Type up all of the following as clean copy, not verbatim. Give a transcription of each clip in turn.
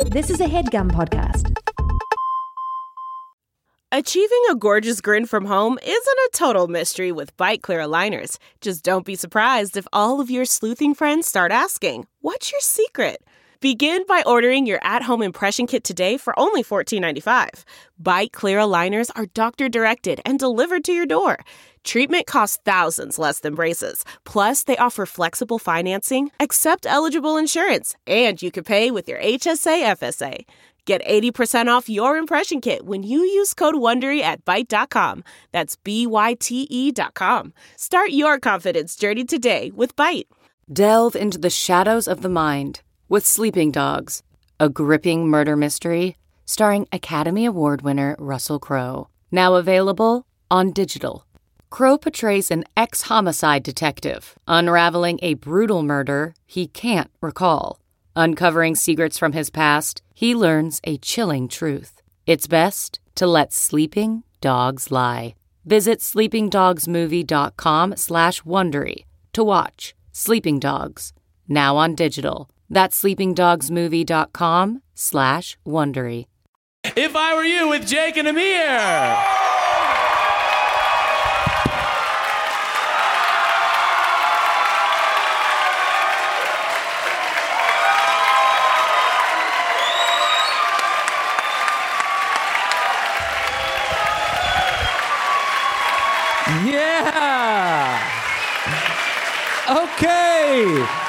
This is a HeadGum podcast. Achieving a gorgeous grin from home isn't a total mystery with Byte Clear aligners. Just don't be surprised if all of your sleuthing friends start asking, "What's your secret?" Begin by ordering your at-home impression kit today for only $14.95. Byte Clear aligners are doctor-directed and delivered to your door. Treatment costs thousands less than braces. Plus, they offer flexible financing, accept eligible insurance, and you can pay with your HSA FSA. Get 80% off your impression kit when you use code WONDERY at Byte.com. That's BYTE.com. Start your confidence journey today with Byte. Delve into the shadows of the mind with Sleeping Dogs, a gripping murder mystery starring Academy Award winner Russell Crowe. Now available on digital. Crowe portrays an ex-homicide detective unraveling a brutal murder he can't recall. Uncovering secrets from his past, he learns a chilling truth. It's best to let sleeping dogs lie. Visit sleepingdogsmovie.com/Wondery to watch Sleeping Dogs, now on digital. That's sleepingdogsmovie.com/Wondery. If I Were You with Jake and Amir. Yeah. Okay.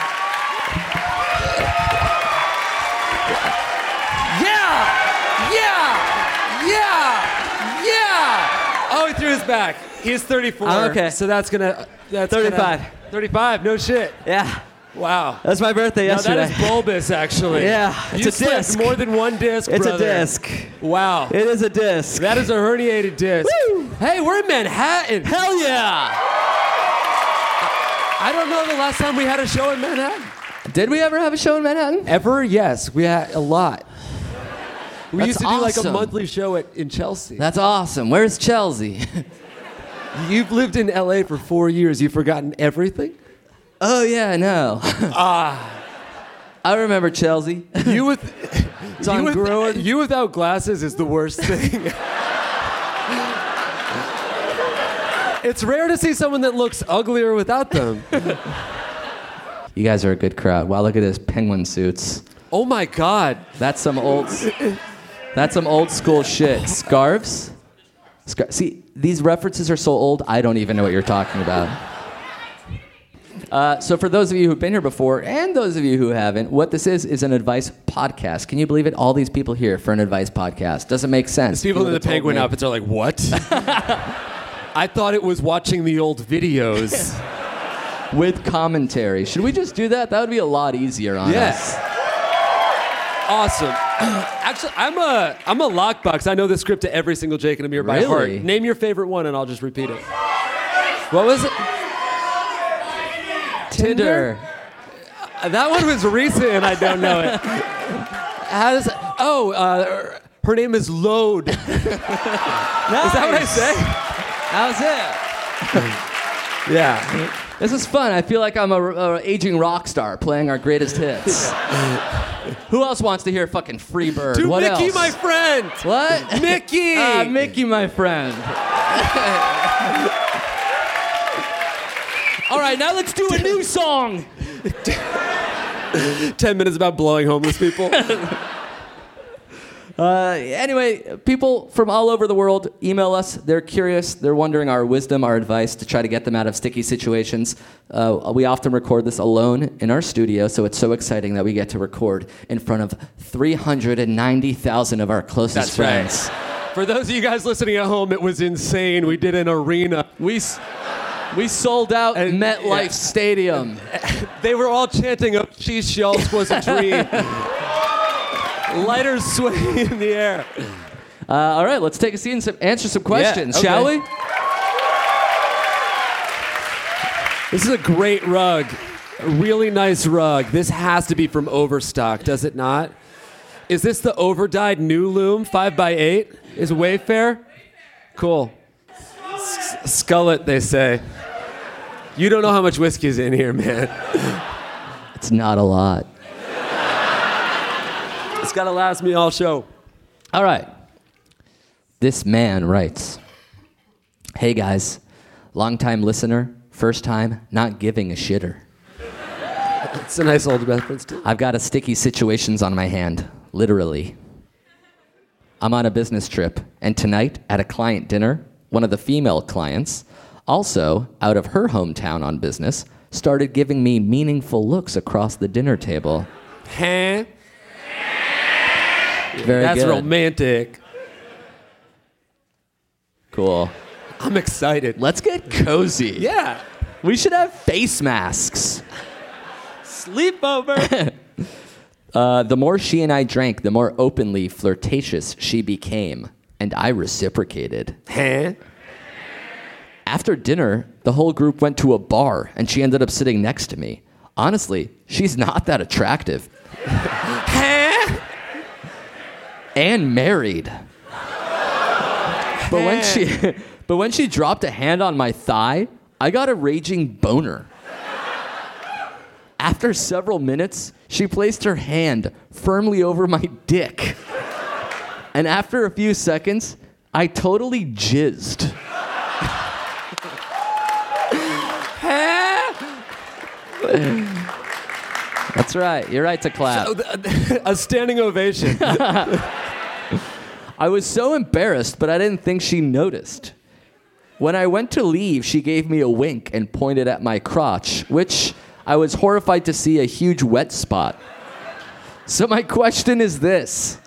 Yeah. Oh, he threw his back. He's 34. Oh, okay. So that's 35. 35. No shit. Yeah. Wow. That's my birthday yesterday. Now that is bulbous, actually. Yeah, it's you a disc. More than one disc, It's brother. a disc. Wow. It is a disc. That is a herniated disc. Woo! Hey, we're in Manhattan. Hell yeah! I don't know the last time we had a show in Manhattan. Did we ever have a show in Manhattan? Ever? Yes, we had a lot. We That's used to do like a awesome. monthly show in Chelsea. That's awesome. Where's Chelsea? You've lived in LA for 4 years. You've forgotten everything? Oh yeah, I know. I remember Chelsea. You Gruen. you without glasses is the worst thing. It's rare to see someone that looks uglier without them. You guys are a good crowd. Wow, look at this penguin suits. Oh my God. That's some old school shit. Scarves? See, these references are so old, I don't even know what you're talking about. So for those of you who've been here before, and those of you who haven't, what this is an advice podcast. Can you believe it? All these people here for an advice podcast. Doesn't make sense. People in the would've told penguin me. outfits are like, what? I thought it was watching the old videos. With commentary. Should we just do that? That would be a lot easier on Yes. us. Awesome. Actually, I'm a lockbox. I know the script to every single Jake and Amir by heart. Really? Name your favorite one, and I'll just repeat it. What was it? Tinder. That one was recent, and I don't know it. How does? Her name is Load. Is that what I say? How's it? Yeah. This is fun. I feel like I'm a aging rock star playing our greatest hits. Who else wants to hear fucking Free Bird? To What Mickey, else? my friend. What? Mickey. Mickey, my friend. All right, now let's do a new song. 10 minutes about blowing homeless people. Anyway, people from all over the world email us. They're curious. They're wondering our wisdom, our advice to try to get them out of sticky situations. We often record this alone in our studio, so it's so exciting that we get to record in front of 390,000 of our closest friends. Right. For those of you guys listening at home, it was insane. We did an arena. We sold out MetLife Stadium. They were all chanting, "Oh, cheese shells was a dream." Lighters swaying in the air. All right, let's take a seat and answer some questions, Yeah, okay. shall we? This is a great rug. A really nice rug. This has to be from Overstock, does it not? Is this the overdyed new loom 5x8? Is Wayfair? Cool. Scull it, they say. You don't know how much whiskey's in here, man. It's not a lot. It's gotta last me all show. All right. This man writes, "Hey guys, long-time listener, first time not giving a shitter. It's a nice old reference too. I've got a sticky situations on my hand, literally. I'm on a business trip, and tonight at a client dinner, one of the female clients, also out of her hometown on business, started giving me meaningful looks across the dinner table." Huh? Very That's good. romantic. Cool. I'm excited. Let's get cozy. Yeah. We should have face masks. Sleepover. The more she and I drank, the more openly flirtatious she became, and I reciprocated. Huh? After dinner, the whole group went to a bar, and she ended up sitting next to me. Honestly, she's not that attractive. Huh? And married. But when she dropped a hand on my thigh, I got a raging boner. After several minutes, she placed her hand firmly over my dick. And after a few seconds, I totally jizzed. That's right. You're right to clap. A standing ovation. I was so embarrassed, but I didn't think she noticed. When I went to leave, she gave me a wink and pointed at my crotch, which I was horrified to see a huge wet spot. So my question is this.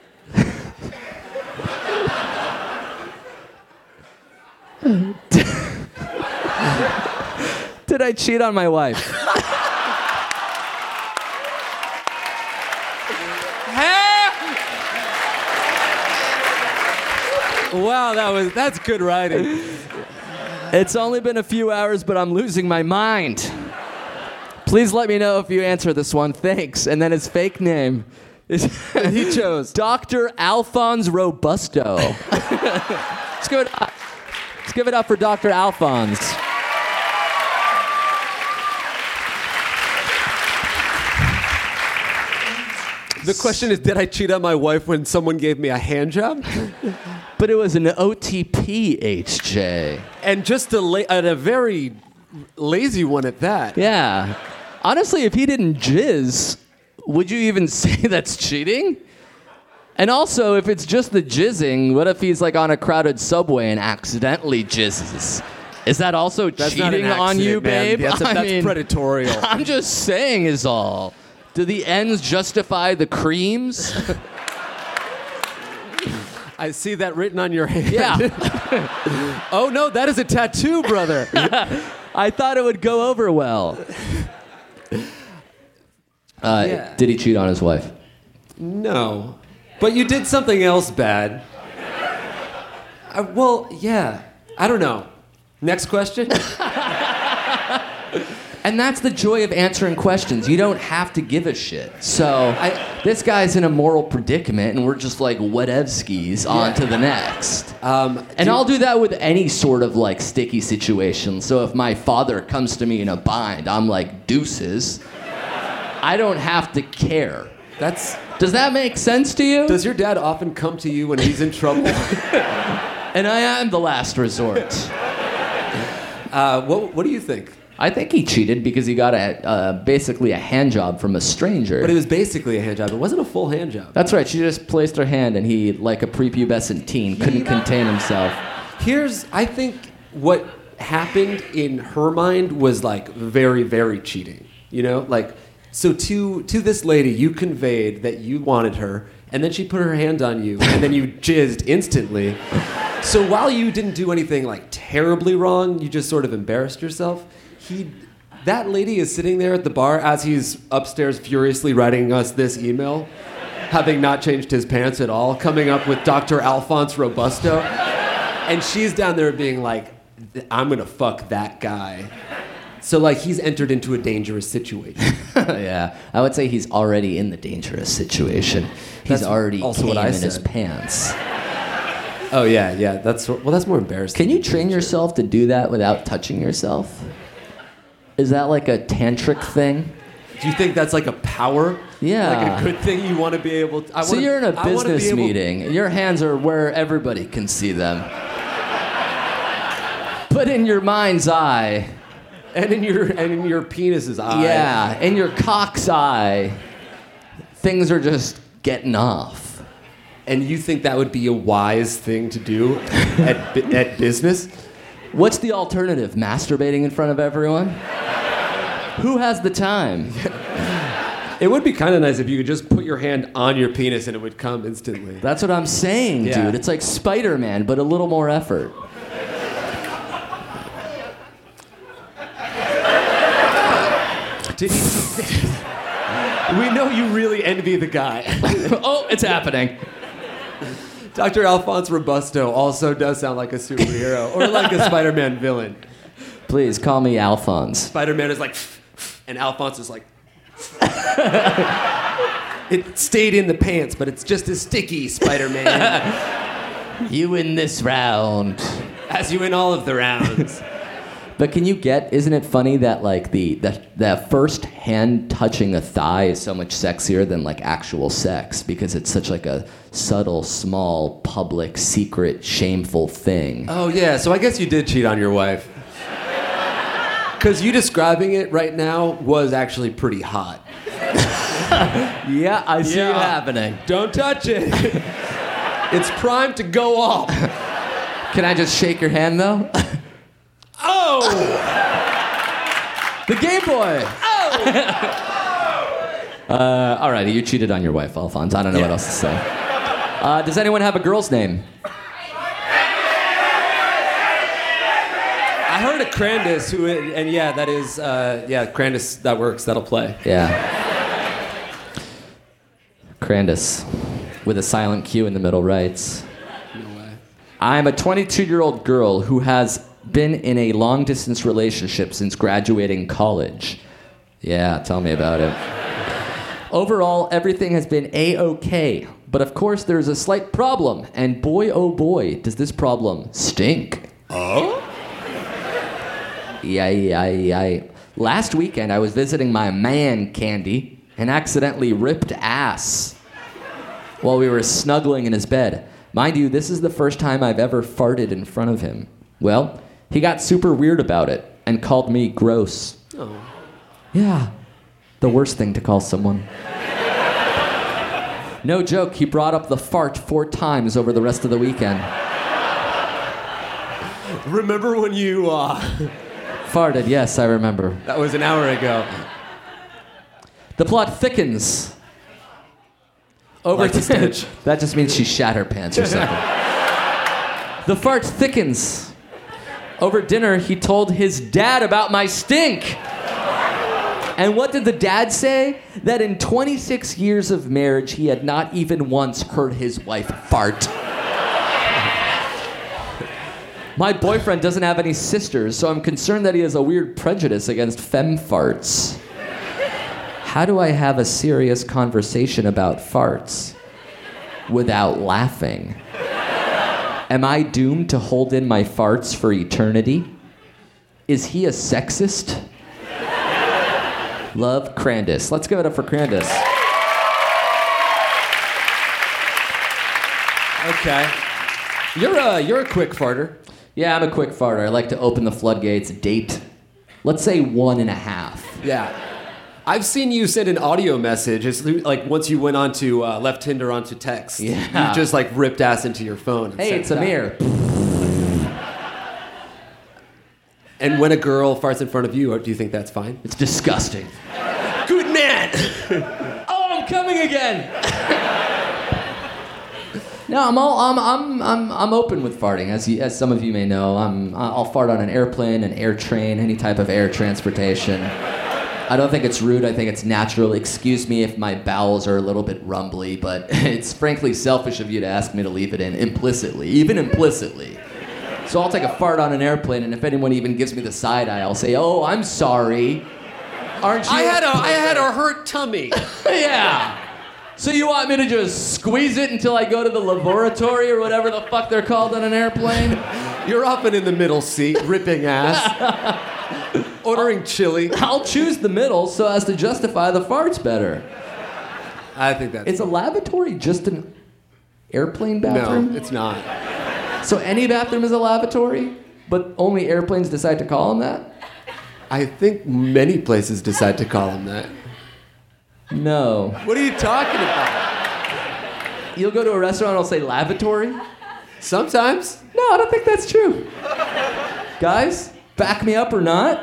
Did I cheat on my wife? Wow, that's good writing. It's only been a few hours, but I'm losing my mind. Please let me know if you answer this one. Thanks. And then his fake name is He chose Dr. Alphonse Robusto. Let's give it up for Dr. Alphonse. The question is, did I cheat on my wife when someone gave me a hand job? But it was an OTP, HJ. And just a very lazy one at that. Yeah. Honestly, if he didn't jizz, would you even say that's cheating? And also, if it's just the jizzing, what if he's like on a crowded subway and accidentally jizzes? Is that also That's not an cheating on you, accident, man. babe? That's I mean, predatorial. I'm just saying is all. Do the ends justify the creams? I see that written on your hand. Yeah. Oh, no, that is a tattoo, brother. I thought it would go over well. Yeah. Did he cheat on his wife? No. But you did something else bad. Well, yeah. I don't know. Next question? And that's the joy of answering questions. You don't have to give a shit. So this guy's in a moral predicament, and we're just like whatevskis on to the next. And I'll do that with any sort of like sticky situation. So if my father comes to me in a bind, I'm like deuces. I don't have to care. Does that make sense to you? Does your dad often come to you when he's in trouble? And I am the last resort. What do you think? I think he cheated because he got basically a hand job from a stranger. But it was basically a hand job. It wasn't a full hand job. That's right. She just placed her hand, and he, like a prepubescent teen, couldn't contain himself. I think what happened in her mind was like very, very cheating. You know, like, so to this lady, you conveyed that you wanted her, and then she put her hand on you, and then you jizzed instantly. So while you didn't do anything like terribly wrong, you just sort of embarrassed yourself. That lady is sitting there at the bar as he's upstairs furiously writing us this email, having not changed his pants at all, coming up with Dr. Alphonse Robusto. And she's down there being like, I'm gonna fuck that guy. So like he's entered into a dangerous situation. Yeah, I would say he's already in the dangerous situation. He's already also what I in his said. pants. Oh yeah, that's more embarrassing. Can you train yourself to do that without touching yourself? Is that like a tantric thing? Do you think that's like a power? Yeah. Like a good thing you want to be able to. So you're in a business meeting. Your hands are where everybody can see them. But in your mind's eye. And in your penis's eye. Yeah, in your cock's eye. Things are just getting off. And you think that would be a wise thing to do at business? What's the alternative? Masturbating in front of everyone? Who has the time? It would be kind of nice if you could just put your hand on your penis and it would come instantly. That's what I'm saying, Yeah. dude. It's like Spider-Man, but a little more effort. Did he? We know you really envy the guy. Oh, it's happening. Dr. Alphonse Robusto also does sound like a superhero or like a Spider-Man villain. Please call me Alphonse. Spider-Man is like, and Alphonse is like, it stayed in the pants, but it's just as sticky, Spider-Man. You win this round. As you win all of the rounds. But can you isn't it funny that like the first hand touching a thigh is so much sexier than like actual sex because it's such like a subtle, small, public, secret, shameful thing. Oh yeah, so I guess you did cheat on your wife. Because you describing it right now was actually pretty hot. Yeah, I see it happening. Don't touch it. It's primed to go off. Can I just shake your hand though? Oh! The Game Boy! Oh! All right, you cheated on your wife, Alphonse. I don't know what else to say. Does anyone have a girl's name? I heard a Crandus, and yeah, that is, Crandus, that works, that'll play. Yeah. Crandus, with a silent Q in the middle, writes, No way. I'm a 22-year-old girl who has been in a long-distance relationship since graduating college. Yeah, tell me about it. Overall, everything has been A-okay, but of course there's a slight problem, and boy, oh boy, does this problem stink. Oh? Yeah. Last weekend, I was visiting my man, Candy, and accidentally ripped ass while we were snuggling in his bed. Mind you, this is the first time I've ever farted in front of him. Well, he got super weird about it and called me gross. Oh. Yeah, the worst thing to call someone. No joke, he brought up the fart 4 times over the rest of the weekend. Remember when you, Farted, yes, I remember. that was an hour ago. The plot thickens. Over Like the stench. That just means she shat her pants or something. The fart thickens. Over dinner, he told his dad about my stink. And what did the dad say? That in 26 years of marriage, he had not even once heard his wife fart. My boyfriend doesn't have any sisters, so I'm concerned that he has a weird prejudice against femme farts. How do I have a serious conversation about farts without laughing? Am I doomed to hold in my farts for eternity? Is he a sexist? Love, Crandus. Let's give it up for Crandus. Okay. You're a quick farter. Yeah, I'm a quick farter. I like to open the floodgates, date. Let's say 1.5. Yeah. I've seen you send an audio message. It's like once you went onto left Tinder onto text. Yeah. You just like ripped ass into your phone. And Hey, sent it's it out. Amir. And when a girl farts in front of you, do you think that's fine? It's disgusting. Good man. Oh, I'm coming again. No, I'm open with farting. As some of you may know, I'll fart on an airplane, an air train, any type of air transportation. I don't think it's rude. I think it's natural. Excuse me if my bowels are a little bit rumbly, but it's frankly selfish of you to ask me to leave it in implicitly, even implicitly. So I'll take a fart on an airplane, and if anyone even gives me the side eye, I'll say, "Oh, I'm sorry. Aren't you?" I had a hurt tummy. Yeah. So you want me to just squeeze it until I go to the laboratory or whatever the fuck they're called on an airplane? You're often in the middle seat, ripping ass, ordering chili. I'll choose the middle so as to justify the farts better. I think that's... Is a lavatory just an airplane bathroom? No, it's not. So any bathroom is a lavatory, but only airplanes decide to call them that? I think many places decide to call them that. No. What are you talking about? You'll go to a restaurant and it'll say lavatory? Sometimes. No, I don't think that's true. Guys, back me up or not?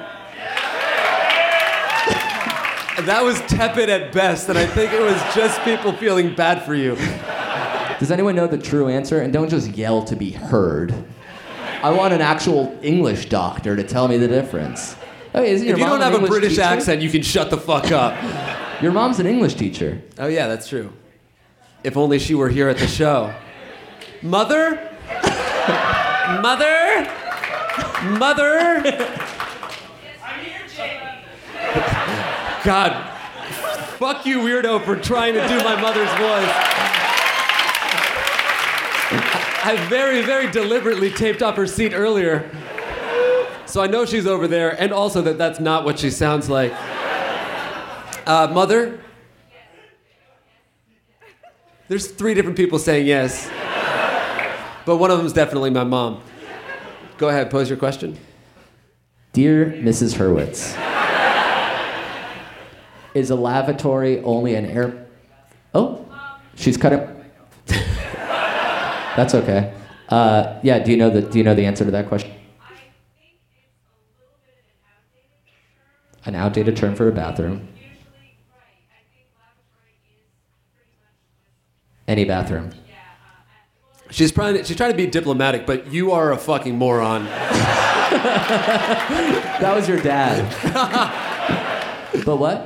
That was tepid at best, and I think it was just people feeling bad for you. Does anyone know the true answer? And don't just yell to be heard. I want an actual English doctor to tell me the difference. Okay, isn't your If you mom don't have an a English British teacher? accent, you can shut the fuck up. Your mom's an English teacher. Oh yeah, that's true. If only she were here at the show. Mother? Mother? Mother? I'm here, Jamie. God, fuck you, weirdo, for trying to do my mother's voice. I very, very deliberately taped off her seat earlier. So I know she's over there, and also that that's not what she sounds like. Mother? There's 3 different people saying yes. But one of them is definitely my mom. Go ahead, pose your question. Dear Mrs. Hurwitz, is a lavatory only an air... Oh, she's cut it. That's okay. Yeah, do you know the answer to that question? An outdated term for a bathroom. Any bathroom. She's trying to be diplomatic, but you are a fucking moron. That was your dad. But what?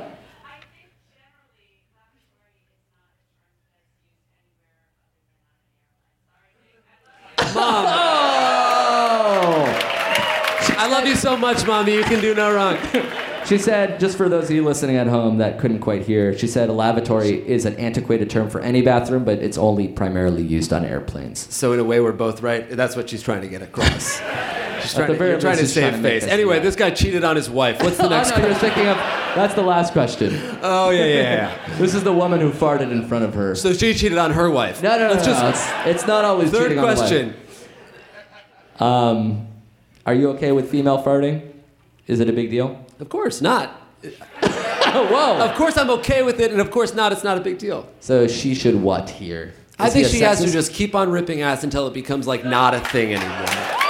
Mom. Oh! I love you so much, Mommy. You can do no wrong. She said, just for those of you listening at home that couldn't quite hear, she said a lavatory is an antiquated term for any bathroom, but it's only primarily used on airplanes. So in a way, we're both right. That's what she's trying to get across. You're trying to she's save trying to make face. us Anyway, laugh. this guy cheated on his wife. What's the next Oh, no, question? you're thinking of... That's the last question. Oh, yeah. This is the woman who farted in front of her. So she cheated on her wife. No. It's not always Third cheating on the question. wife. Are you okay with female farting? Is it a big deal? Of course not. Whoa. Of course I'm okay with it, and of course not. It's not a big deal. So she should what here? I Is think he a she has to sexist? just keep on ripping ass until it becomes like not a thing anymore.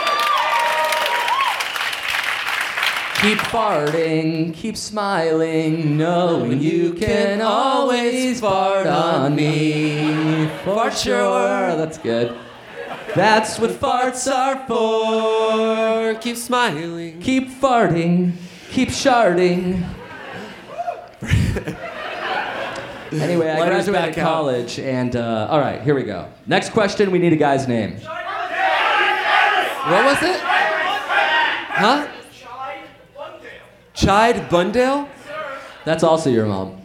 Keep farting, keep smiling, knowing you can always fart on me. For sure. That's good. That's what farts are for. Keep smiling. Keep farting, keep sharding. Anyway, I Letters back graduated out. college, and all right, here we go. Next question, we need a guy's name. What was it? Huh? Chide Bundale? That's also your mom.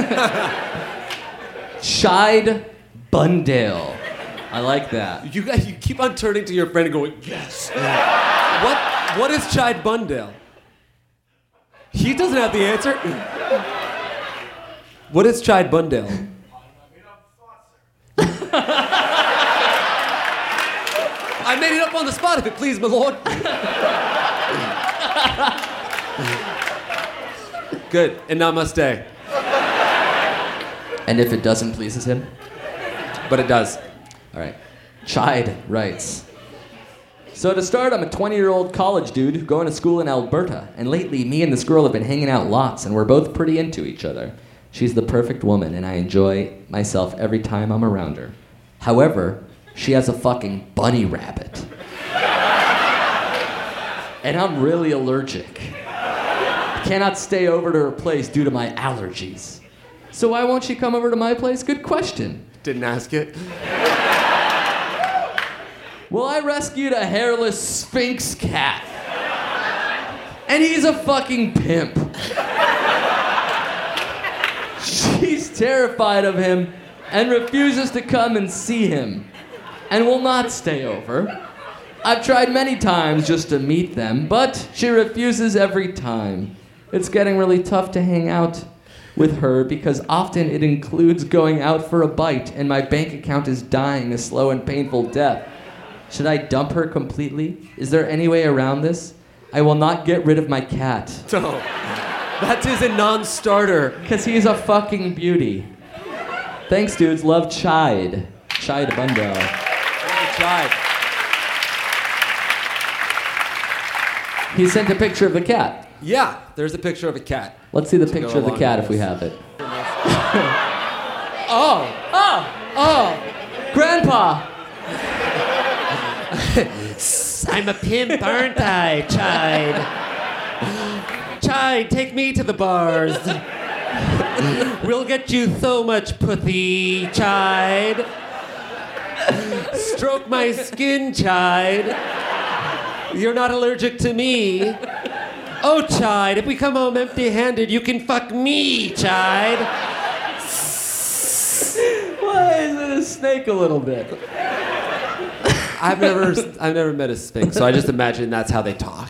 Chide Bundale. I like that. You keep on turning to your friend and going, yes. What is Chide Bundale? He doesn't have the answer. What is Chide Bundale? I made it up on the spot, if it please my lord. Good, and namaste. And if it doesn't pleases him? But it does. All right. Chide writes, so to start, I'm a 20-year-old college dude going to school in Alberta, and lately me and this girl have been hanging out lots, and we're both pretty into each other. She's the perfect woman, and I enjoy myself every time I'm around her. However, she has a fucking bunny rabbit. And I'm really allergic. I cannot stay over to her place due to my allergies. So why won't she come over to my place? Good question. Didn't ask it. Well, I rescued a hairless Sphinx cat. And he's a fucking pimp. She's terrified of him and refuses to come and see him and will not stay over. I've tried many times just to meet them, but she refuses every time. It's getting really tough to hang out with her because often it includes going out for a bite and my bank account is dying a slow and painful death. Should I dump her completely? Is there any way around this? I will not get rid of my cat. No. That is a non-starter. Because he's a fucking beauty. Thanks, dudes. Love Chide. Chide Bundo. Chide. He sent a picture of the cat. Yeah, there's a picture of a cat. Let's see the picture of the cat if we have it. Oh! Grandpa! I'm a pimp, aren't I, Chide? Chide, take me to the bars. We'll get you so much pussy, Chide. Stroke my skin, Chide. You're not allergic to me. Oh, Chide, if we come home empty-handed, you can fuck me, Chide. Why is it a snake a little bit? I've never met a sphinx, so I just imagine that's how they talk.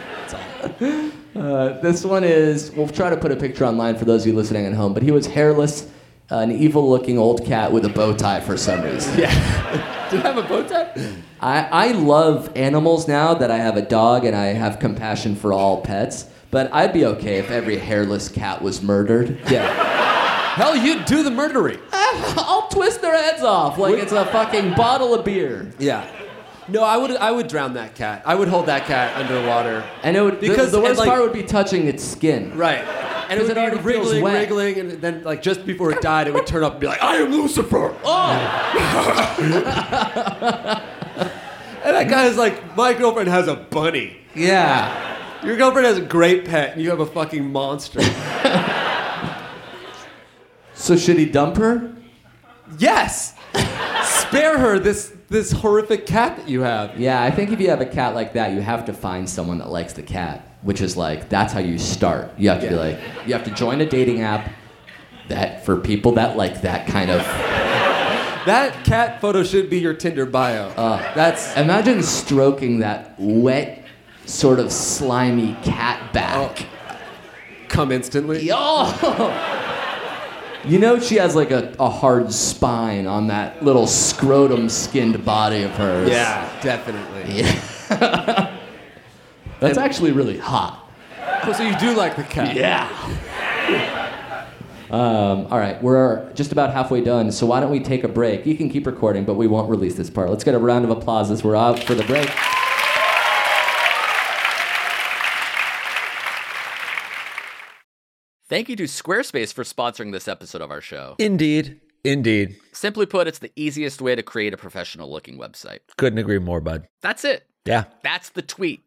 This one is, we'll try to put a picture online for those of you listening at home, but he was hairless, an evil-looking old cat with a bow tie for some reason. Yeah. Did I have a bow tie? I love animals now that I have a dog and I have compassion for all pets, but I'd be okay if every hairless cat was murdered. Yeah. Hell, you'd do the murdering. I'll twist their heads off like it's a fucking bottle of beer. Yeah. No, I would drown that cat. I would hold that cat underwater. And it would, because the worst part would be touching its skin. Right. And it would already be feels wet. wriggling, and then like just before it died, it would turn up and be like, I am Lucifer. Oh! And that guy is like, my girlfriend has a bunny. Yeah. Your girlfriend has a great pet, and you have a fucking monster. So should he dump her? Yes! Spare her this horrific cat that you have. Yeah, I think if you have a cat like that, you have to find someone that likes the cat, which is like, that's how you start. You have to be like, you have to join a dating app that for people that like that kind of... That cat photo should be your Tinder bio. Imagine stroking that wet, sort of slimy cat back. Come instantly. Oh! You know she has like a hard spine on that little scrotum-skinned body of hers. Yeah, definitely. Yeah. That's actually really hot. Oh, so you do like the cat? Yeah. All right, we're just about halfway done, so why don't we take a break? You can keep recording, but we won't release this part. Let's get a round of applause as we're out for the break. Thank you to Squarespace for sponsoring this episode of our show. Indeed. Simply put, it's the easiest way to create a professional-looking website. Couldn't agree more, bud. That's it. Yeah. That's the tweet.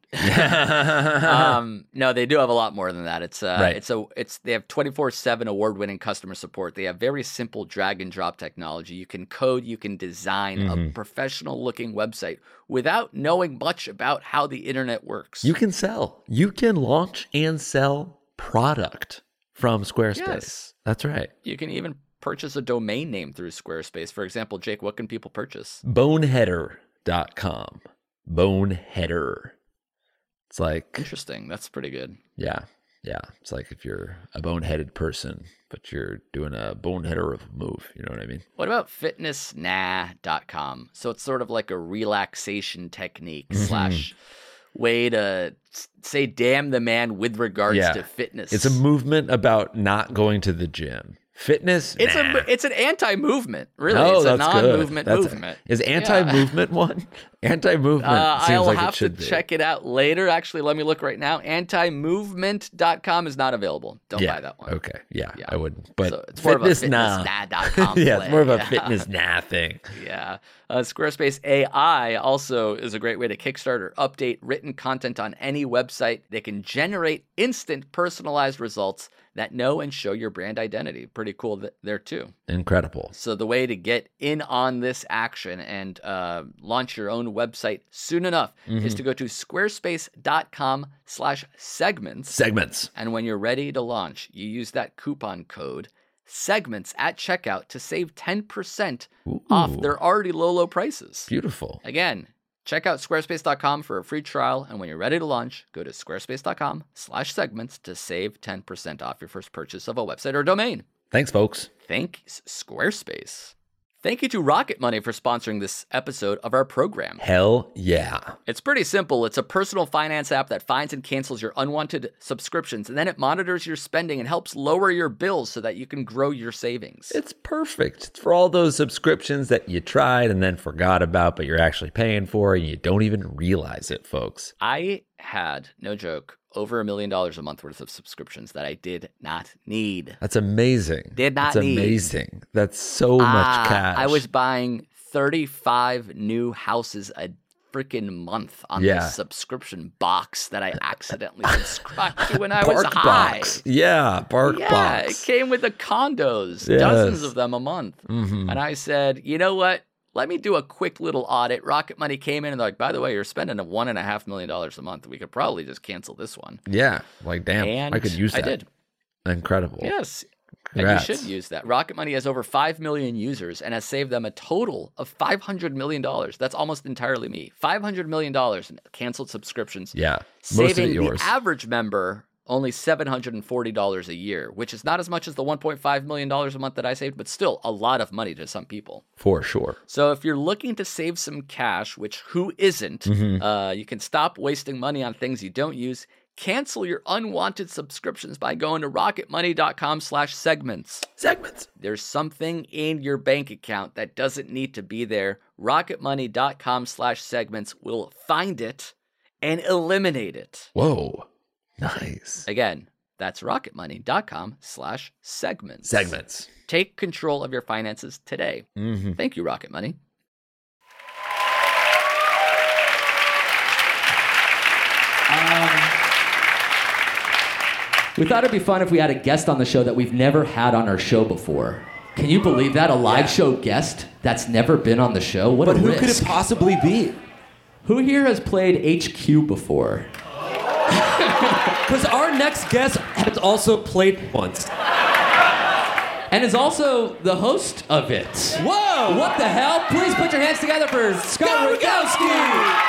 No, they do have a lot more than that. Right. They have 24/7 award-winning customer support. They have very simple drag and drop technology. You can code, you can design a professional-looking website without knowing much about how the internet works. You can sell. You can launch and sell product from Squarespace. Yes. That's right. You can even purchase a domain name through Squarespace. For example, Jake, what can people purchase? Boneheader.com. Boneheader. It's like... Interesting. That's pretty good. Yeah. It's like if you're a boneheaded person, but you're doing a boneheader of a move. You know what I mean? What about fitnessnah.com? So it's sort of like a relaxation technique slash way to say damn the man with regards to fitness. It's a movement about not going to the gym. Fitness? It's an anti-movement, really. Oh, it's a that's non-movement good. movement. Is anti-movement one? Anti-movement seems I'll like have it should to be. check it out later. Actually, let me look right now. Antimovement.com is not available. Don't buy that one. Okay. Yeah, I wouldn't. But So it's more of a fitness fitnessnah.com yeah, it's more of a play. fitness nah thing. Yeah. Squarespace AI also is a great way to kickstart or update written content on any website. They can generate instant personalized results that know and show your brand identity. Pretty cool there too. Incredible. So the way to get in on this action and launch your own website soon enough is to go to squarespace.com/segments. Segments. And when you're ready to launch, you use that coupon code segments at checkout to save 10% off their already low prices. Beautiful. Again, Check out squarespace.com for a free trial, and when you're ready to launch, go to squarespace.com/segments to save 10% off your first purchase of a website or domain. Thanks, folks. Thanks, Squarespace. Thank you to Rocket Money for sponsoring this episode of our program. Hell yeah. It's pretty simple. It's a personal finance app that finds and cancels your unwanted subscriptions, and then it monitors your spending and helps lower your bills so that you can grow your savings. It's perfect. It's for all those subscriptions that you tried and then forgot about, but you're actually paying for and you don't even realize it, folks. I had, no joke, over $1 million a month worth of subscriptions that I did not need. That's amazing. Did not That's need. amazing. That's so much cash. I was buying 35 new houses a freaking month on this subscription box that I accidentally subscribed to when I was high. Box. Yeah, Bark Yeah, Box. it came with the condos, Yes. dozens of them a month. Mhm. And I said, you know what? Let me do a quick little audit. Rocket Money came in and they're like, by the way, you're spending $1.5 million a month. We could probably just cancel this one. Yeah, like damn, And I could use that. I did. Incredible. Yes. Congrats. And you should use that. Rocket Money has over 5 million users and has saved them a total of $500 million. That's almost entirely me. $500 million in canceled subscriptions. Yeah, most of Saving it yours. the average member only $740 a year, which is not as much as the $1.5 million a month that I saved, but still a lot of money to some people. For sure. So if you're looking to save some cash, which who isn't, you can stop wasting money on things you don't use. Cancel your unwanted subscriptions by going to rocketmoney.com/segments. Segments. There's something in your bank account that doesn't need to be there. Rocketmoney.com/segments will find it and eliminate it. Whoa. Nice. Again, that's rocketmoney.com/segments. Segments. Take control of your finances today. Thank you, Rocket Money. We thought it'd be fun if we had a guest on the show that we've never had on our show before. Can you believe that? A live show guest that's never been on the show? What But a who risk. could it possibly be? Who here has played HQ before? Because our next guest has also played once. And is also the host of it. Whoa! What the hell? Please put your hands together for Scott Rogowski!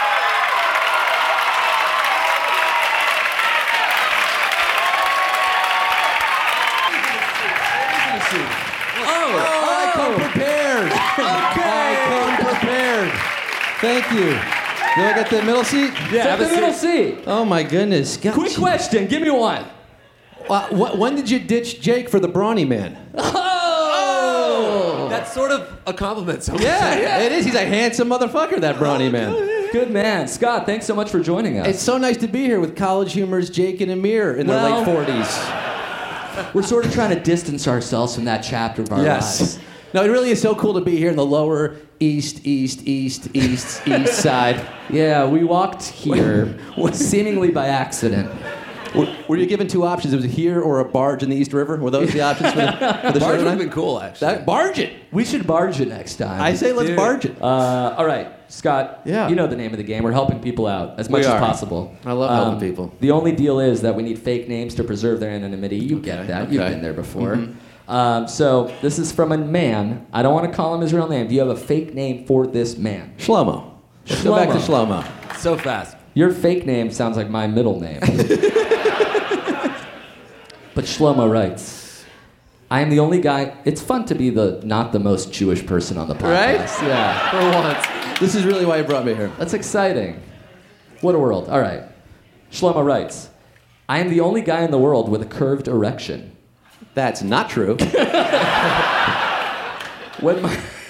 I come prepared. I come prepared. Thank you. Do I get the middle seat? Yeah, the middle seat. Oh my goodness. Gosh. Quick question, give me one. When did you ditch Jake for the brawny man? Oh! That's sort of a compliment. So Yeah, it is. He's a handsome motherfucker, that brawny man. Good man. Scott, thanks so much for joining us. It's so nice to be here with college humors Jake and Amir in their late 40s. We're sort of trying to distance ourselves from that chapter of our lives. No, it really is so cool to be here in the lower east side. Yeah, we walked here seemingly by accident. Were you given two options? It was here or a barge in the East River? Were those the options for the show Barge would have tonight? been cool, actually. Barge it. We should barge it next time. I say let's barge it. All right, Scott. Yeah. You know the name of the game. We're helping people out as much We as are. possible. I love helping people. The only deal is that we need fake names to preserve their anonymity. You get that. You've okay. been there before. So this is from a man. I don't want to call him his real name. Do you have a fake name for this man? Shlomo. Let's go back to Shlomo. So fast. Your fake name sounds like my middle name. But Shlomo writes, I am the only guy. It's fun to be not the most Jewish person on the podcast. Right? Yeah. For once. This is really why you brought me here. That's exciting. What a world. All right. Shlomo writes, I am the only guy in the world with a curved erection. That's not true. When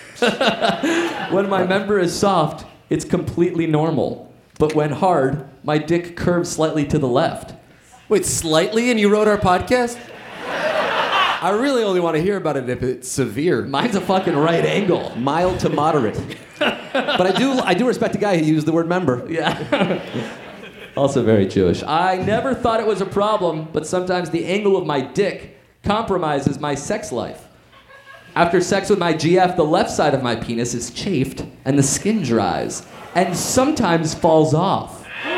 my member is soft, it's completely normal. But when hard, my dick curves slightly to the left. Wait, slightly, and you wrote our podcast? I really only want to hear about it if it's severe. Mine's a fucking right angle. Mild to moderate. But I do respect a guy who used the word member. Yeah. Also very Jewish. I never thought it was a problem, but sometimes the angle of my dick compromises my sex life. After sex with my GF, the left side of my penis is chafed and the skin dries and sometimes falls off.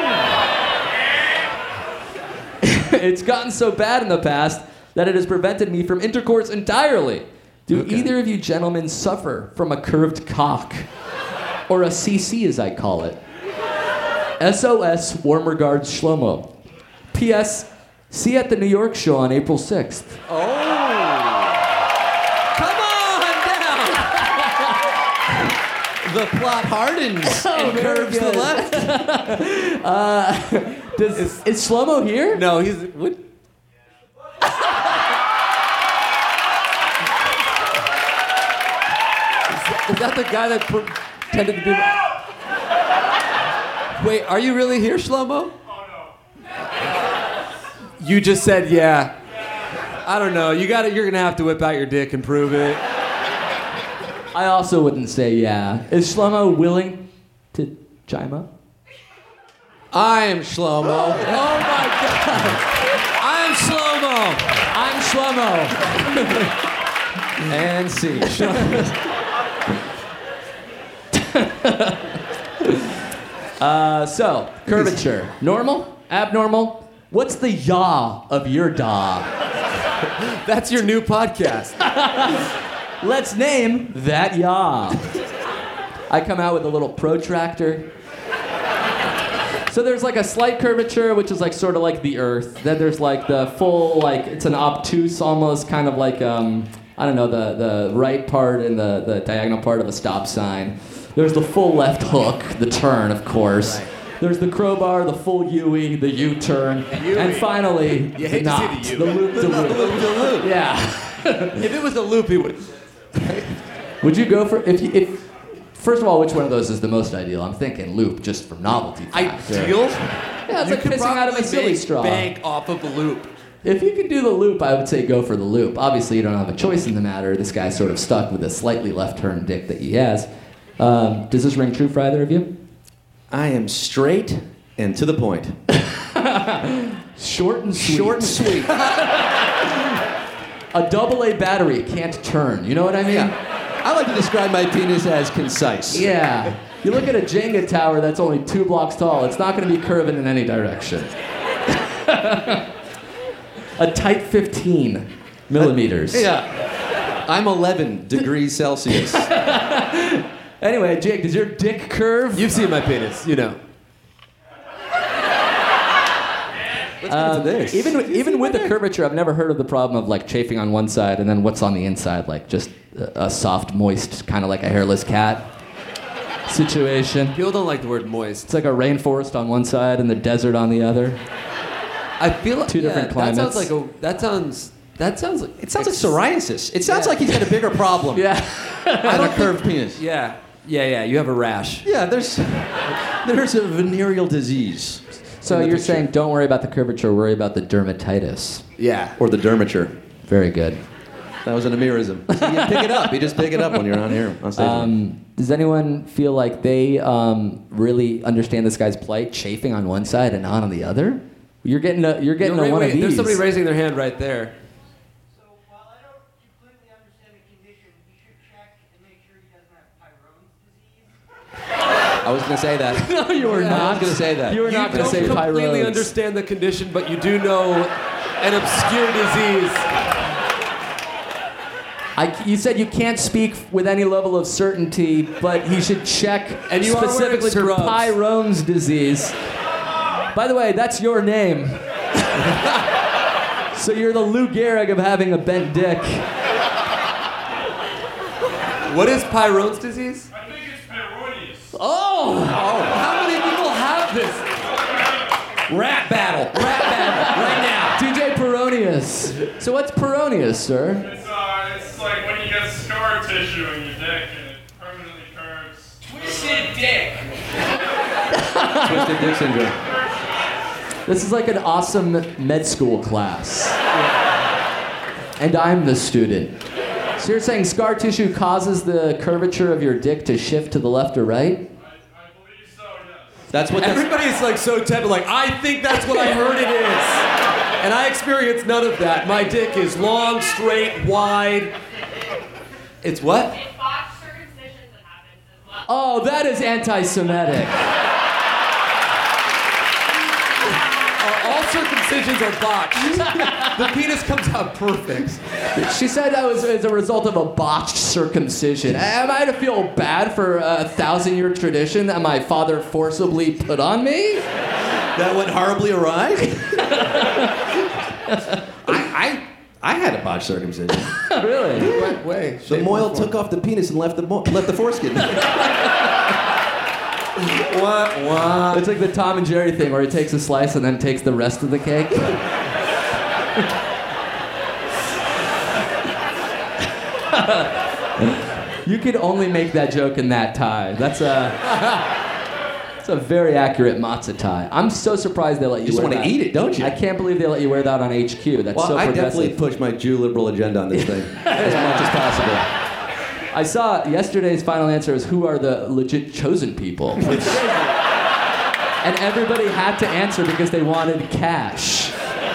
It's gotten so bad in the past that it has prevented me from intercourse entirely. Do either of you gentlemen suffer from a curved cock? Or a CC as I call it. SOS, warm regards, Shlomo. P.S. See you at the New York show on April 6th. Come on down! The plot hardens and very curves to the good. left. Is Shlomo here? No, he's. What? Is that the guy that pretended to be? Wait, are you really here, Shlomo? Oh no. You just said yeah. I don't know. You're gonna have to whip out your dick and prove it. I also wouldn't say yeah. Is Shlomo willing to chime up? I am Shlomo. Oh my God! I'm Shlomo. I'm Shlomo. And see. So, curvature. Normal? Abnormal? What's the yaw of your da? That's your new podcast. Let's name that yaw. I come out with a little protractor. So there's like a slight curvature, which is like sort of like the Earth. Then there's like the full, like it's an obtuse almost, kind of like I don't know, the right part and the diagonal part of a stop sign. There's the full left hook, the turn, of course. Right. There's the crowbar, the full U-E, the U-turn, and finally You hate the to see knot, the U. the loop-de-loop. Yeah. If it was a loop, he would. Would you go for if first of all, which one of those is the most ideal? I'm thinking loop, just for novelty factor. Ideal? Yeah, it's You like could pissing out of a probably silly make straw. bank off of a loop. If you could do the loop, I would say go for the loop. Obviously, you don't have a choice in the matter. This guy's sort of stuck with a slightly left-turn dick that he has. Does this ring true for either of you? I am straight and to the point. Short and sweet. Short and sweet. A AA battery can't turn. You know what I mean? Yeah. I like to describe my penis as concise. Yeah. You look at a Jenga tower that's only 2 blocks tall. It's not going to be curving in any direction. A tight 15 millimeters. Yeah. I'm 11 degrees Celsius. Anyway, Jake, does your dick curve? You've seen my penis, you know. Let's get into this. Even with the curvature, I've never heard of the problem of like chafing on one side and then what's on the inside, like just a soft, moist, kind of like a hairless cat situation. People don't like the word moist. It's like a rainforest on one side and the desert on the other. I feel like Two different climates. That sounds like It sounds like psoriasis. It sounds like he's got a bigger problem Yeah. than a curved penis. Yeah. You have a rash. Yeah, there's a venereal disease. So you're saying don't worry about the curvature, worry about the dermatitis. Yeah. Or the dermature. Very good. That was an Amirism. So you pick it up. You just pick it up when you're on here on stage. Does anyone feel like they really understand this guy's plight, chafing on one side and not on the other? You're getting a one of these. There's somebody raising their hand right there. So while I don't completely understand the condition, you should check and make sure he doesn't have Peyronie's disease. I was going to say that. No, you were I not. was going to say that. You were not going to say You don't completely Peyronie's. understand the condition, but you do know an obscure disease. You said you can't speak with any level of certainty, but he should check And you are specifically for wearing scrubs. Peyronie's disease. By the way, that's your name. So you're the Lou Gehrig of having a bent dick. What is Peyronie's disease? I think it's Peyronie's. Oh! How many people have this? Rap battle. Right now. DJ Peronius. So what's Peronius, sir? It's like when you get scar tissue in your dick and it permanently curves. Twisted dick. Twisted dick syndrome. This is like an awesome med school class. And I'm the student. So you're saying scar tissue causes the curvature of your dick to shift to the left or right? I believe so, yes. That's what Everybody's like so tempted, like, I think that's what I heard it is. And I experienced none of that. My dick is long, straight, wide. It's what? It's botched circumcision that happens as well. Oh, that is anti-Semitic. Are all circumcisions circumcisions are botched. The penis comes out perfect. She said that was as a result of a botched circumcision. Am I to feel bad for a 1,000-year tradition that my father forcibly put on me? That went horribly awry? I had a botched circumcision. Really? It went way. The moil took off the penis and left the foreskin. What? It's like the Tom and Jerry thing where he takes a slice and then takes the rest of the cake. You could only make that joke in that tie. That's a very accurate matzah tie. I'm so surprised they let you just wear want that. to eat it, don't you? I can't believe they let you wear that on HQ. That's Well, so I progressive. definitely push my Jew liberal agenda on this thing as much as possible. I saw yesterday's final answer is who are the legit chosen people? And everybody had to answer because they wanted cash.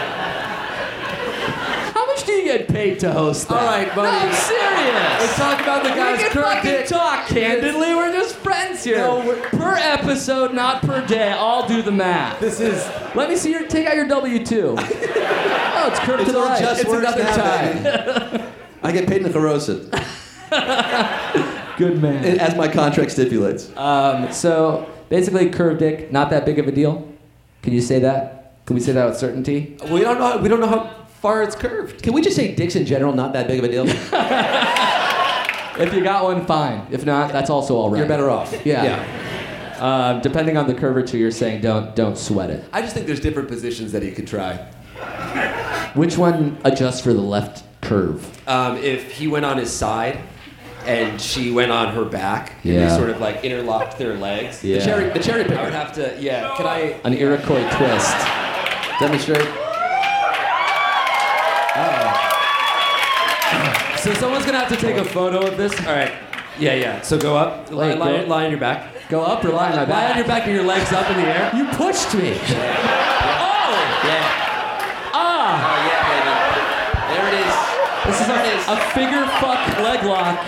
How much do you get paid to host that? All right, buddy. No, I'm serious. Let's talk about the guy's We can current fucking dick. talk candidly. We're just friends here. No, per episode, not per day. I'll do the math. This is. Let me see your. Take out your W-2. Oh, it's curved to the all right. just It's words another now, tie. baby. I get paid in the Charoset, Good man. as my contract stipulates. So basically, curved dick, not that big of a deal. Can you say that? Can we say that with certainty? We don't know how far it's curved. Can we just say dicks in general not that big of a deal? If you got one, fine. If not, that's also all right. You're better off. Yeah. Depending on the curvature, you're saying don't sweat it. I just think there's different positions that you could try. Which one adjusts for the left curve? If he went on his side and she went on her back, and Yeah. they sort of like interlocked their legs. Yeah. The cherry I picker. would have to. Yeah. Can I? An Iroquois twist. Demonstrate. So someone's gonna have to take a photo of this. All right. Yeah. So go up. Lie on your back. Go up or lie on my back? Lie on your back and your legs up in the air. You pushed me. Yeah. Ah! Oh, yeah, baby. There it is. This is a figure fuck leg lock.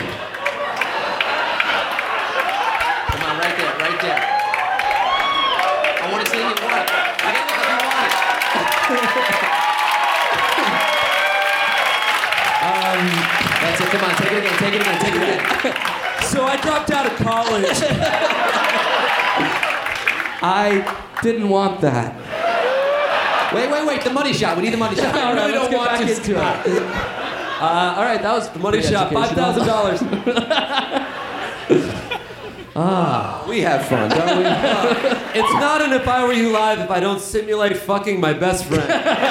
Come on, right there, right there. I want to see you want it. I don't know if you want it. That's it. Come on, take it again. Take it again. Take it again. So I dropped out of college. I didn't want that. Wait. The money shot. We need the money shot. All right, really let's don't get want back this into it. All right, that was The money shot, $5,000. We have fun, don't we? It's not an If I Were You Live if I don't simulate fucking my best friend.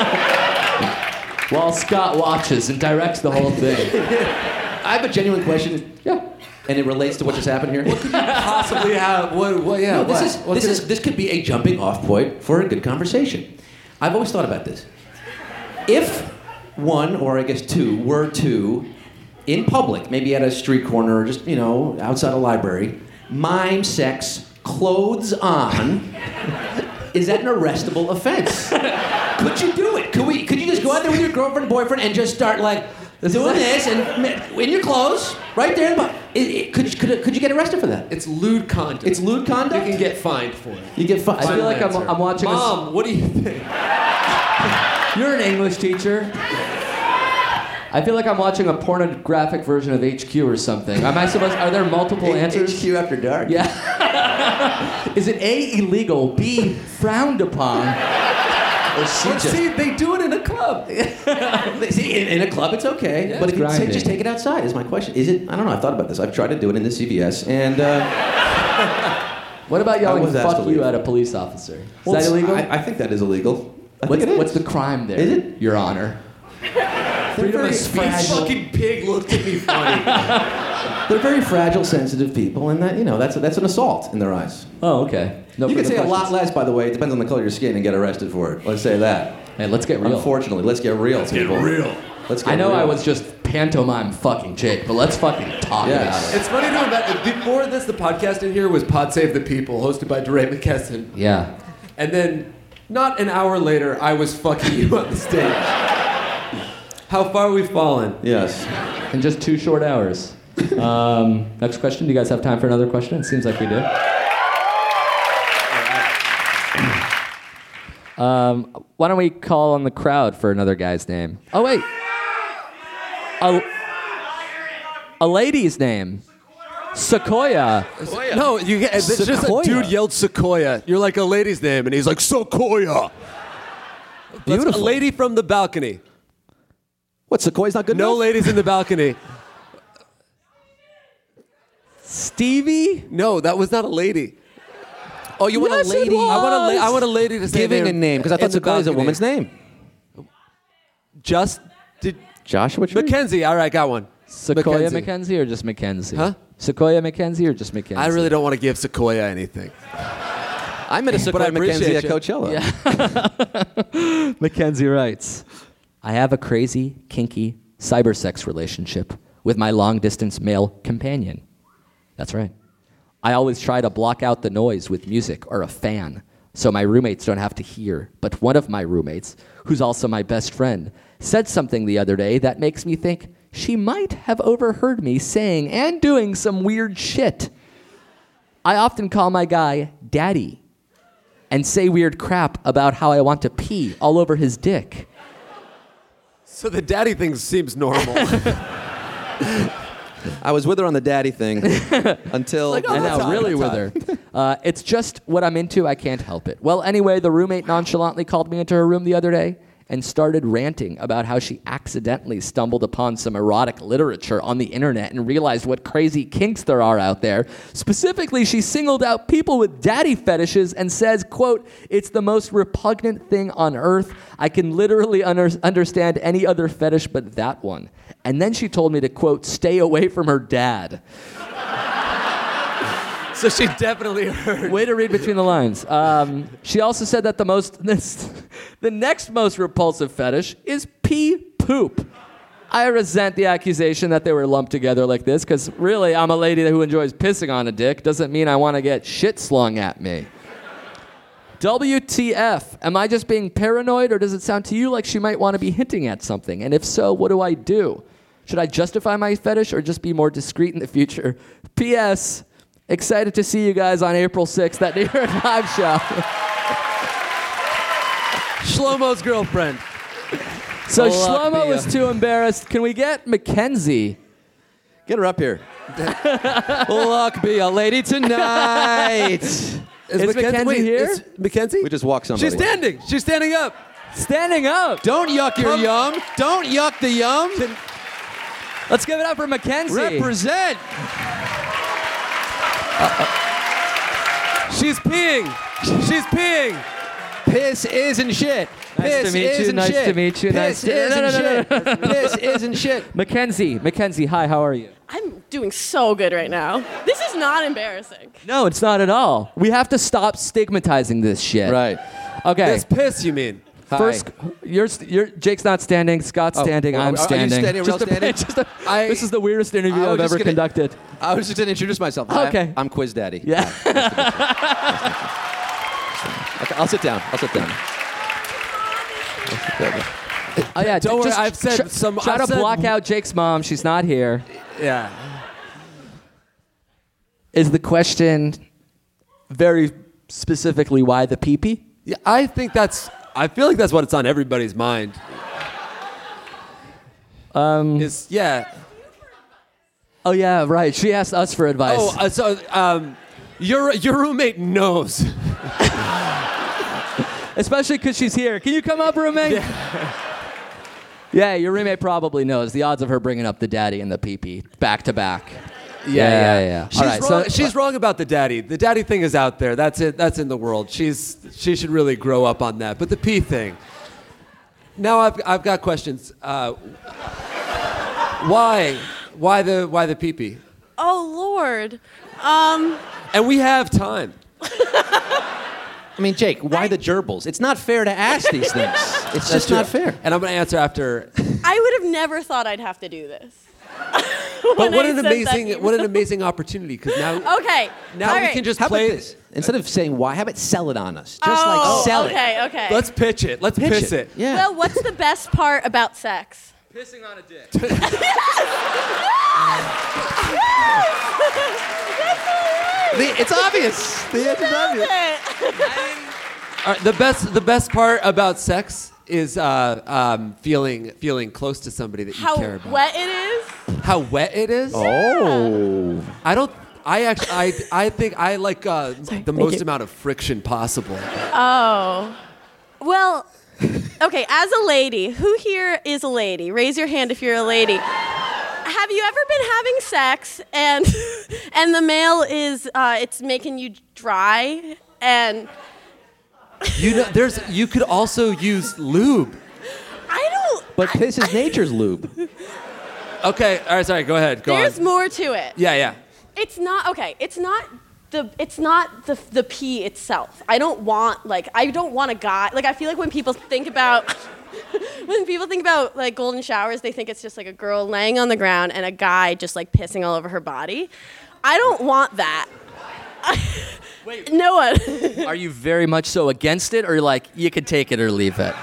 While Scott watches and directs the whole thing. I have a genuine question. Yeah. And it relates to what just happened here. Possibly have what? Yeah. No, what? this could be a jumping off point for a good conversation. I've always thought about this. If one, or I guess two, were to, in public, maybe at a street corner or just, outside a library, mime sex, clothes on, is that an arrestable offense? Could you do it? Could you just go out there with your girlfriend, boyfriend, and just start doing this and in your clothes, right there? Could you get arrested for that? It's lewd conduct. It's lewd conduct? You can get fined for it. You get fined. I feel like Answer. I'm watching Mom, what do you think? You're an English teacher. I feel like I'm watching a pornographic version of HQ or something. Are there multiple answers? HQ After Dark? Yeah. Is it A, illegal, B, frowned upon, or C, Let's just... see, they do it in a club. See, in a club, it's okay. Yeah, but it's if you grinding. just take it outside, is my question. Is it? I don't know. I've thought about this. I've tried to do it in the CVS, and What about yelling was asked fuck to you leave. at a police officer? Is well, that illegal? I think that is illegal. I what's, think it is. what's the crime there, Is it? Your Honor? Freedom very of This speech. fucking pig looked at me funny. They're very fragile, sensitive people, and that's an assault in their eyes. Oh, okay. No You could further say a lot questions. less, by the way. It depends on the color of your skin, and get arrested for it. Let's say that. Hey, let's get real. Unfortunately, let's get real, people. Let's get I know real. I was just pantomime fucking Jake, but let's fucking talk Yes. about it. It's funny to imagine. Before this, the podcast in here was Pod Save the People, hosted by DeRay McKesson. Yeah. And then, not an hour later, I was fucking you on the stage. How far we've fallen. Yes. In just 2 short hours. Next question. Do you guys have time for another question? It seems like we do. Why don't we call on the crowd for another guy's name? Oh, wait. A lady's name. Sequoia. No, it's just a Sequoia. dude yelled Sequoia. You're like a lady's name, and he's like, Sequoia. Beautiful. That's a lady from the balcony. What, Sequoia's not good No enough? ladies in the balcony. Stevie? No, that was not a lady. Oh, you want Yes, a it lady? was. I want a lady to say Giving their- a name, because I in thought the Sequoia's a balcony. woman's name. Just did Joshua Tree? Mackenzie. All right, got one. Sequoia Mackenzie or just Mackenzie? Huh? Sequoia Mackenzie or just Mackenzie? I really don't want to give Sequoia anything. I met a Sequoia I Mackenzie at appreciate you. Coachella. Mackenzie writes, I have a crazy, kinky cybersex relationship with my long-distance male companion. That's right. I always try to block out the noise with music or a fan so my roommates don't have to hear. But one of my roommates, who's also my best friend, said something the other day that makes me think she might have overheard me saying and doing some weird shit. I often call my guy Daddy and say weird crap about how I want to pee all over his dick. So the daddy thing seems normal. I was with her on the daddy thing until... Like, oh, And that's now hot, really that's with her. It's just what I'm into. I can't help it. Well, anyway, the roommate nonchalantly called me into her room the other day and started ranting about how she accidentally stumbled upon some erotic literature on the internet and realized what crazy kinks there are out there. Specifically, she singled out people with daddy fetishes and says, quote, it's the most repugnant thing on earth. I can literally understand any other fetish but that one. And then she told me to, quote, stay away from her dad. So she definitely heard. Way to read between the lines. She also said that the next most repulsive fetish is pee poop. I resent the accusation that they were lumped together like this, because really, I'm a lady who enjoys pissing on a dick. Doesn't mean I want to get shit slung at me. WTF? Am I just being paranoid, or does it sound to you like she might want to be hinting at something? And if so, what do I do? Should I justify my fetish or just be more discreet in the future? P.S. Excited to see you guys on April 6th at New York Live Show. Shlomo's girlfriend. So Luck Shlomo be was too embarrassed. Can we get Mackenzie? Get her up here. Luck be a lady tonight. Is Mackenzie here? Is Mackenzie? We just walked somebody. She's standing. She's standing up. Standing up. Don't yuck your yum. Don't yuck the yum. Let's give it up for Mackenzie. Represent. She's peeing. She's peeing. Piss isn't shit. Nice Piss to meet you, isn't nice shit. to meet you, nice Piss to- isn't No, no, no, shit. Piss isn't shit. Mackenzie, hi, how are you? I'm doing so good right now. This is not embarrassing. No, it's not at all. We have to stop stigmatizing this shit. Right. Okay. This piss, you mean? First, you're Jake's not standing, Scott's standing, well, I'm are you standing. standing? We're all standing? This is the weirdest interview I was I've just ever gonna- conducted. I was just going to introduce myself. Hi, Okay. I'm Quiz Daddy. Yeah. Okay, I'll sit down. Oh yeah, Don't worry, just I've said some- Try I've to said- block out Jake's mom. She's not here. Yeah. Is the question very specifically why the pee-pee? Yeah, I feel like that's what's on everybody's mind. Yeah. Oh yeah, right. She asked us for advice. Oh, your roommate knows. Especially because she's here. Can you come up, roommate? Yeah, your roommate probably knows. The odds of her bringing up the daddy and the pee-pee back to back. Yeah. She's All right, wrong. She's wrong about the daddy. The daddy thing is out there. That's it. That's in the world. She should really grow up on that. But the pee thing. Now I've got questions. Why the pee pee? Oh, Lord. And we have time. I mean, Jake, why the gerbils? It's not fair to ask these things. It's just not fair. And I'm going to answer after. I would have never thought I'd have to do this. But what I an said that amazing opportunity, because now Okay. now all we right. can just How about play this? Instead of saying why, how about sell it on us? Just Oh, like sell it. Okay. Let's pitch it. Let's piss it. Yeah. Well, what's the best part about sex? Pissing on a dick. It's obvious. The answer's obvious. All right, the best part about sex is feeling close to somebody that you How care about. wet it is. How wet it is? Oh. I think I like the most amount of friction possible. Oh. Well, okay, as a lady, who here is a lady? Raise your hand if you're a lady. Have you ever been having sex and the male is it's making you dry and You could also use lube. I don't. But this is nature's lube. Okay, all right, sorry, go ahead. Go There's on. more to it. Yeah. It's not okay. It's not the pee itself. I don't want a guy. Like I feel like when people think about like golden showers, they think it's just like a girl laying on the ground and a guy just like pissing all over her body. I don't want that. Wait. No one. Are you very much so against it, or like you could take it or leave it?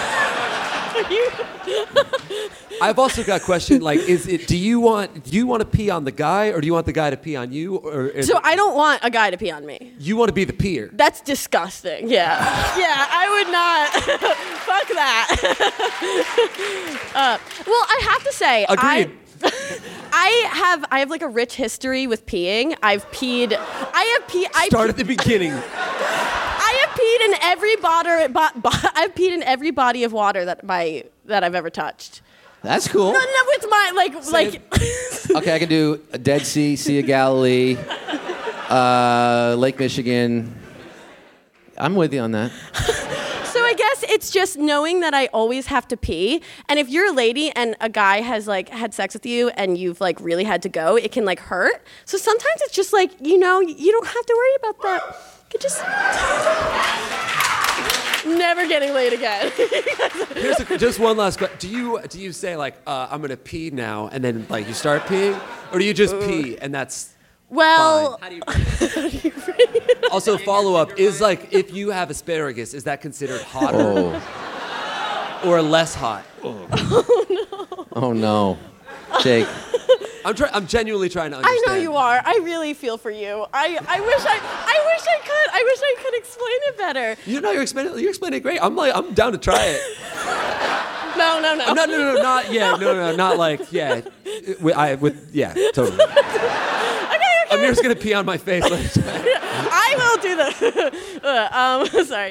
I've also got a question. Like, do you want to pee on the guy, or do you want the guy to pee on you? So I don't want a guy to pee on me. You want to be the peer. That's disgusting. Yeah. Yeah, I would not. Fuck that. Well, I have to say, Agreed. I have like a rich history with peeing. I've peed. Start at the beginning. I have peed in every I've peed in every body of water that I've ever touched. That's cool. No, with my like. Okay, I can do a Dead Sea, Sea of Galilee, Lake Michigan. I'm with you on that. So I guess it's just knowing that I always have to pee. And if you're a lady and a guy has like had sex with you and you've like really had to go, it can like hurt. So sometimes it's just like, you don't have to worry about that. You could just never getting laid again. Here's just one last question. Do you say like I'm gonna pee now and then like you start peeing, or do you just pee and that's well? fine? Also, follow up is like if you have asparagus, is that considered hotter or less hot? Oh no, Jake. I'm genuinely trying to understand. I know you are. I really feel for you. I wish I could. I wish I could explain it better. You're explaining it great. I'm down to try it. No. No, not yeah. No, not like yeah. Totally. Okay. Amir's gonna pee on my face. I will do that. Sorry.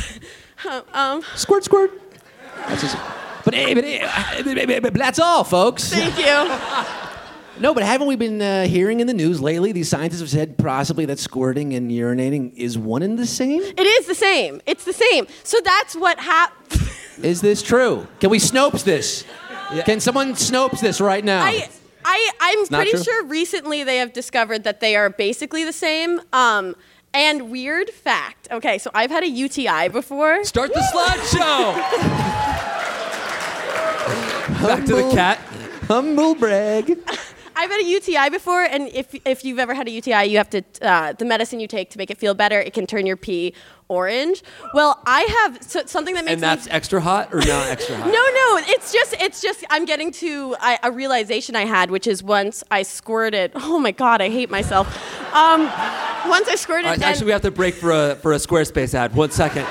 Squirt. But that's all, folks. Thank you. No, but haven't we been hearing in the news lately? These scientists have said possibly that squirting and urinating is one and the same? It is the same. It's the same. So that's what happened. Is this true? Can we Snopes this? Yeah. Can someone Snopes this right now? I'm pretty true? sure recently they have discovered that they are basically the same. And weird fact. Okay, so I've had a UTI before. Start the slideshow. Back to the cat. Humble brag. I've had a UTI before, and if you've ever had a UTI, you have to the medicine you take to make it feel better. It can turn your pee orange. Well, I have something that makes and that's extra hot or not extra hot? No. It's just I'm getting to a realization I had, which is once I squirted. Oh my God, I hate myself. Once I squirted. All right, actually, we have to break for a Squarespace ad. 1 second.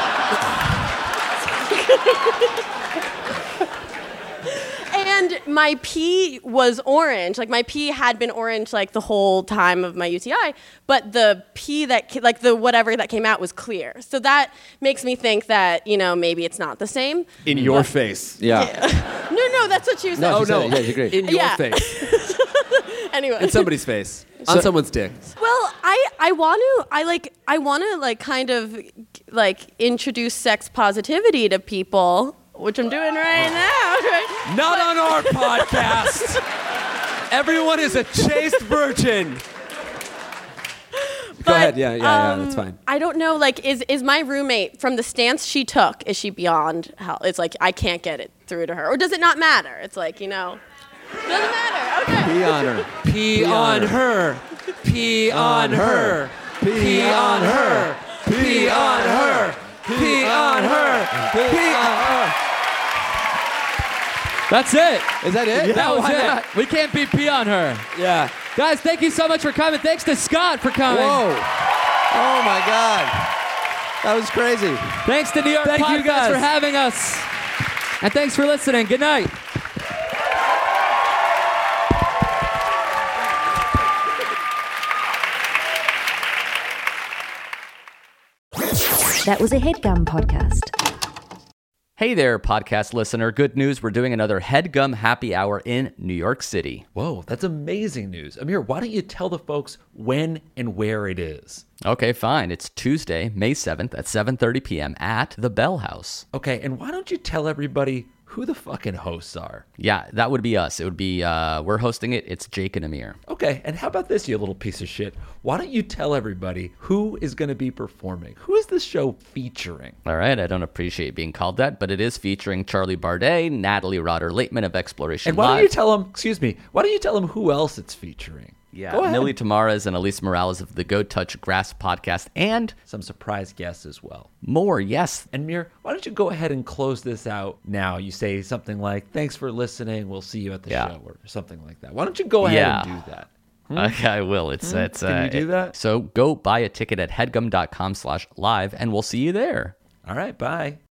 And my pee was orange. Like my pee had been orange like the whole time of my UTI, but the pee the whatever that came out was clear. So that makes me think that, maybe it's not the same. In your face. Yeah. No, that's what you said. No, no. Yeah, you agree. In your face. Anyway. In somebody's face. On someone's dick. Well, I want to kind of introduce sex positivity to people, which I'm doing right now. Right? Not on our podcast. Everyone is a chaste virgin. Go ahead. Yeah, that's fine. I don't know, is my roommate, from the stance she took, is she beyond hell? It's like, I can't get it through to her. Or does it not matter? It's like, doesn't matter. Okay. Pee on her. Pee on her. Pee on her. Pee on her. Pee on her. Pee on her. Pee on her. That's it. Is that it? Yeah, that was it. We can't beat pee on her. Yeah. Guys, thank you so much for coming. Thanks to Scott for coming. Whoa. Oh, my God. That was crazy. Thanks to New York Thank you, Podcast guys. for having us. And thanks for listening. Good night. That was a HeadGum podcast. Hey there, podcast listener. Good news. We're doing another HeadGum Happy Hour in New York City. Whoa, that's amazing news. Amir, why don't you tell the folks when and where it is? Okay, fine. It's Tuesday, May 7th at 7:30 p.m. at the Bell House. Okay, and why don't you tell everybody who the fucking hosts are? Yeah, that would be us. It would be, we're hosting it. It's Jake and Amir. Okay, and how about this, you little piece of shit? Why don't you tell everybody who is going to be performing? Who is this show featuring? All right, I don't appreciate being called that, but it is featuring Charlie Bardet, Natalie Rotter-Lateman of Exploration And why Live. don't you tell them, why don't you tell them who else it's featuring? Yeah, Go ahead. Millie Tamares and Elise Morales of the Go Touch Grass podcast, and Some surprise guests as well. more, yes. And Mir, why don't you go ahead and close this out now? You say something like, thanks for listening, we'll see you at the show, or something like that. Why don't you go ahead and do that? Okay, I will. It's Can you do that? So go buy a ticket at headgum.com/live, and we'll see you there. All right, bye.